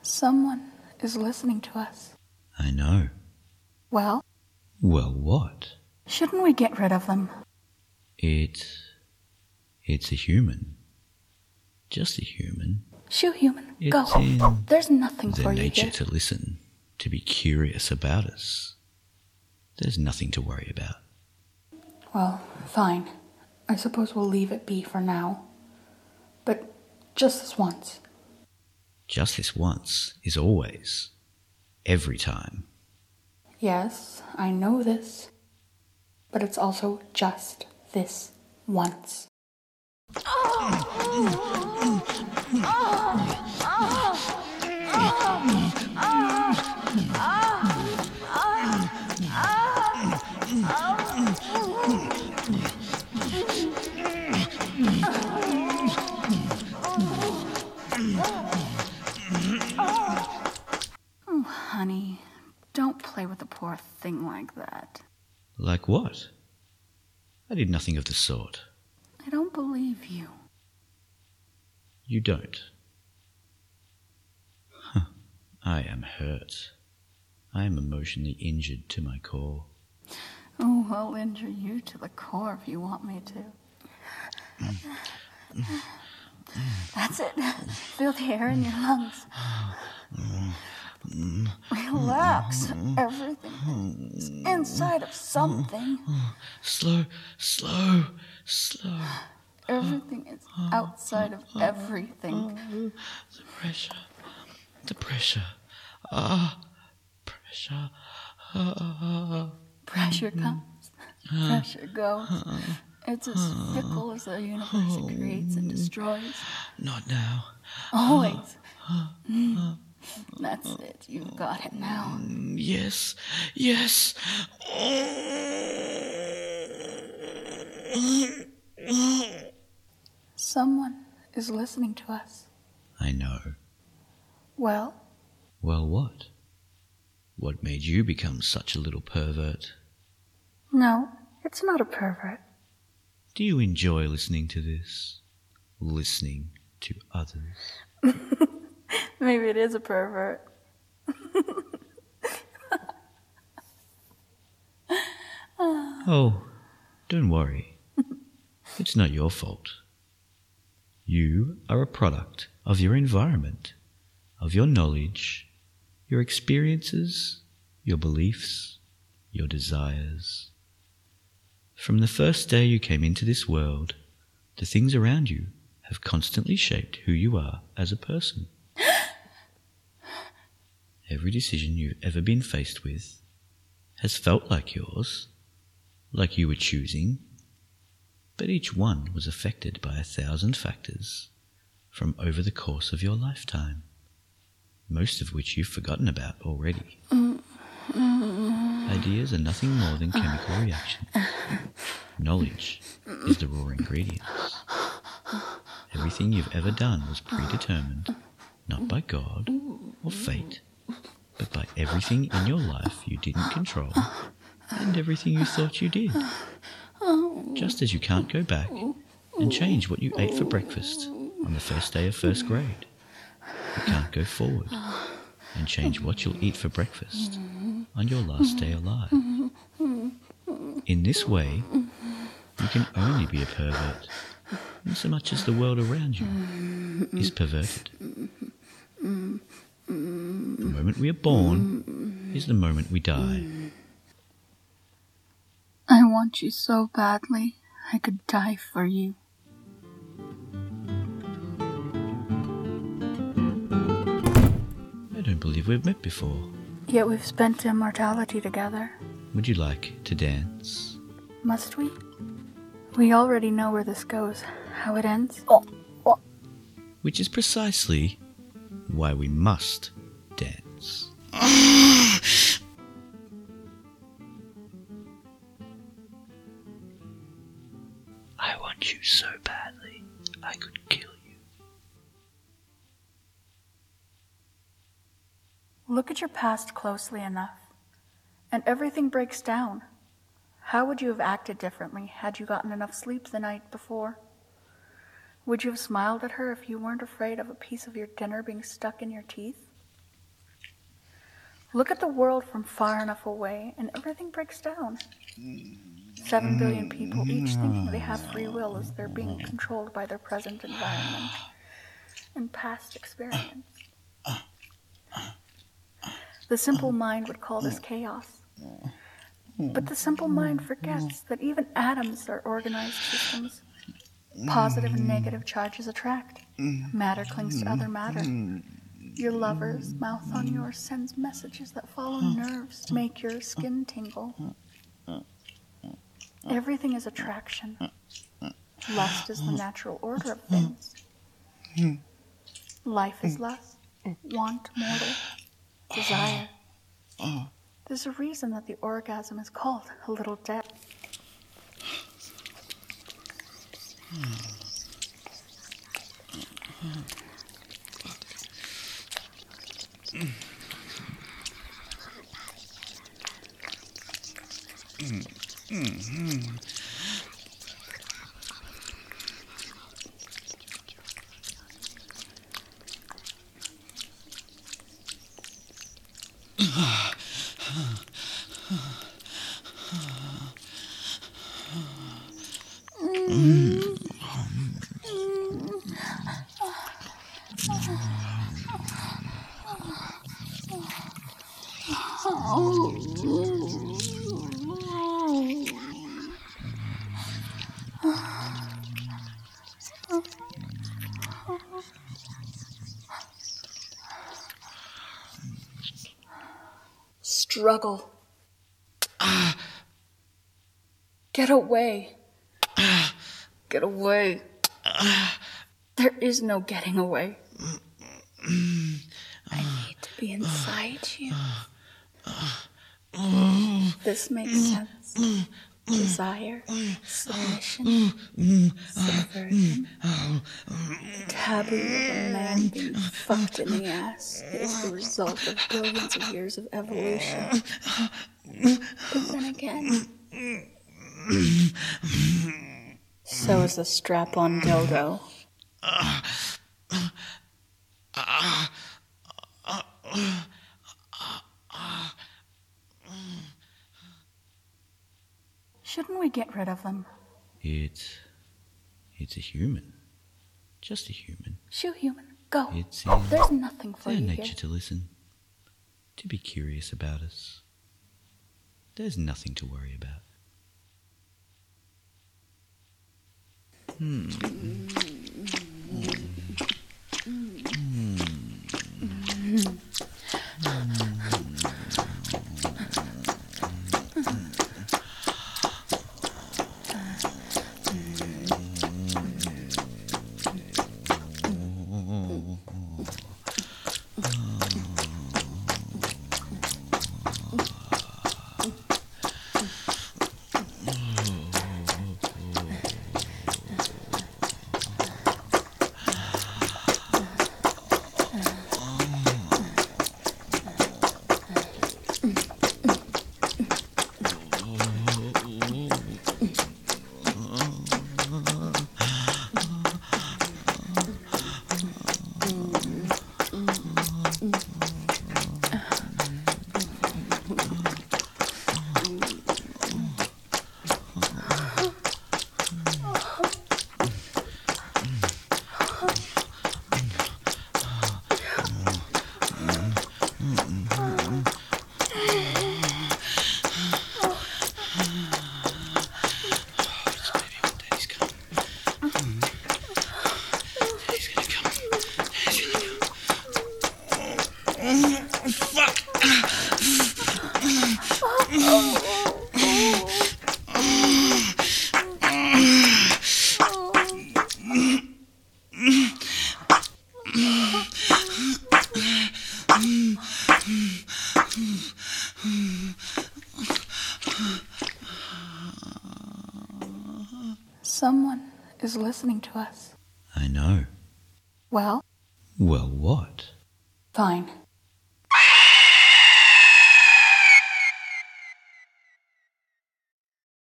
Someone is listening to us. I know. Well? Well, what? Shouldn't we get rid of them? It's a human. Just a human. Shoo, human. It's Go. in There's nothing their for you nature here. to listen, to be curious about us. There's nothing to worry about. Well, fine. I suppose we'll leave it be for now. But just this once. Just this once is always. Every time. Yes, I know this. But it's also just this once. Oh, honey, don't play with a poor thing like that. Like what? I did nothing of the sort. I don't believe you. You don't. I am hurt. I am emotionally injured to my core. Oh, I'll injure you to the core if you want me to. That's it. Feel the air in your lungs. Relax. Everything is inside of something. Slow. Everything is outside of everything. The pressure. Pressure. Pressure comes, pressure goes. It's as fickle as the universe it creates and destroys. Not now. Always. That's it. You've got it now. Yes. Someone is listening to us. I know. Well? Well, what? What made you become such a little pervert? No, it's not a pervert. Do you enjoy listening to this? Listening to others? Maybe it is a pervert. Oh, don't worry. It's not your fault. You are a product of your environment, of your knowledge, your experiences, your beliefs, your desires. From the first day you came into this world, the things around you have constantly shaped who you are as a person. Every decision you've ever been faced with has felt like yours, like you were choosing, but each one was affected by 1,000 factors from over the course of your lifetime, most of which you've forgotten about already. Ideas are nothing more than chemical reactions. Knowledge is the raw ingredients. Everything you've ever done was predetermined, not by God or fate, but by everything in your life you didn't control and everything you thought you did. Just as you can't go back and change what you ate for breakfast on the first day of first grade, you can't go forward and change what you'll eat for breakfast on your last day alive. In this way, you can only be a pervert insomuch as the world around you is perverted. The moment we are born is the moment we die. I want you so badly, I could die for you. I don't believe we've met before. Yet we've spent immortality together. Would you like to dance? Must we? We already know where this goes, how it ends. Which is precisely why we must dance. I want you so badly, I could kill you. Look at your past closely enough, and everything breaks down. How would you have acted differently had you gotten enough sleep the night before? Would you have smiled at her if you weren't afraid of a piece of your dinner being stuck in your teeth? Look at the world from far enough away, and everything breaks down. 7 billion people, each thinking they have free will as they're being controlled by their present environment and past experience. The simple mind would call this chaos. But the simple mind forgets that even atoms are organized systems. Positive and negative charges attract. Matter clings to other matter. Your lover's mouth on yours sends messages that follow nerves to make your skin tingle. Everything is attraction. Lust is the natural order of things. Life is lust, want mortal, desire. There's a reason that the orgasm is called a little death. Struggle. Get away. Get away. There is no getting away. I need to be inside you. This makes sense. Desire, submission, subversion. The taboo of a man being fucked in the ass is the result of billions of years of evolution. But then again, so is the strap-on dildo. Shouldn't we get rid of them? It's a human. Just a human. Shoo, human. Go. It's There's nothing for their you nature here. to listen. To be curious about us. There's nothing to worry about. Someone is listening to us. I know. Well, Well, what? fine.